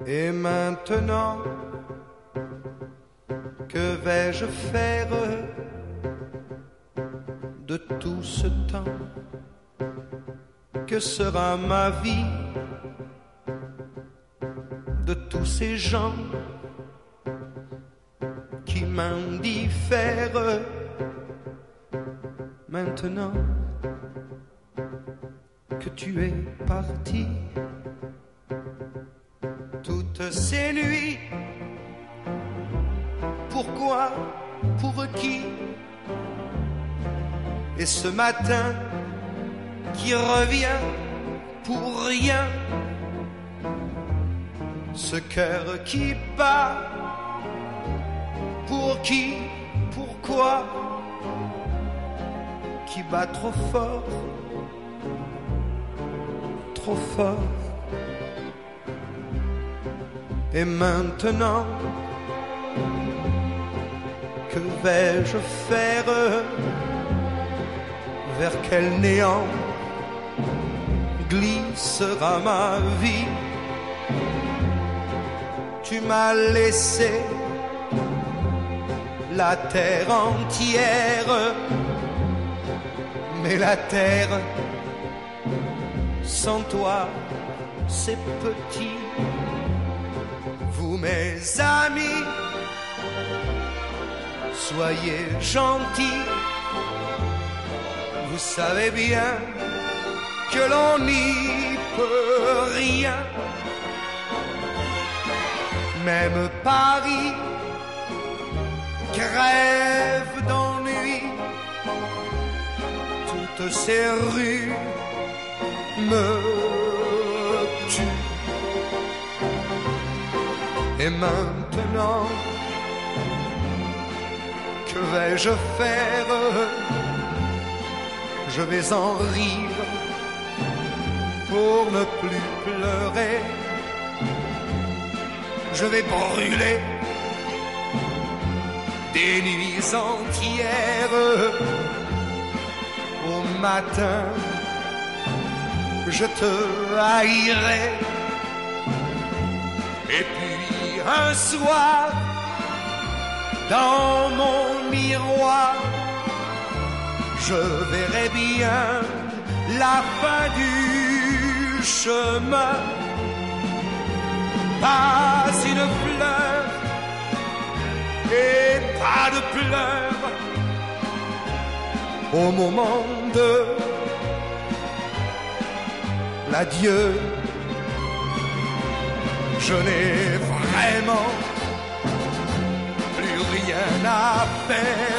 Et maintenant, que vais-je faire de tout ce temps? Que sera ma vie de tous ces gens qui m'indiffèrent? Maintenant que tu es parti, toutes ces nuits, pourquoi, pour qui? Et ce matin qui revient pour rien, ce cœur qui bat, pour qui, pourquoi, qui bat trop fort, trop fort. Et maintenant, que vais-je faire? Vers quel néant glissera ma vie? Tu m'as laissé la terre entière, mais la terre sans toi c'est petit. Vous mes amis, soyez gentils, vous savez bien que l'on n'y peut rien. Même Paris crève d'ennui, toutes ces rues me tuent. Et maintenant, que vais-je faire? Je vais en rire pour ne plus pleurer. Je vais brûler des nuits entières. Au matin, je te haïrai. Et puis un soir, dans mon miroir, je verrai bien la fin du chemin. Pas une fleur et pas de pleurs au moment de l'adieu. Je n'ai vraiment plus rien à faire.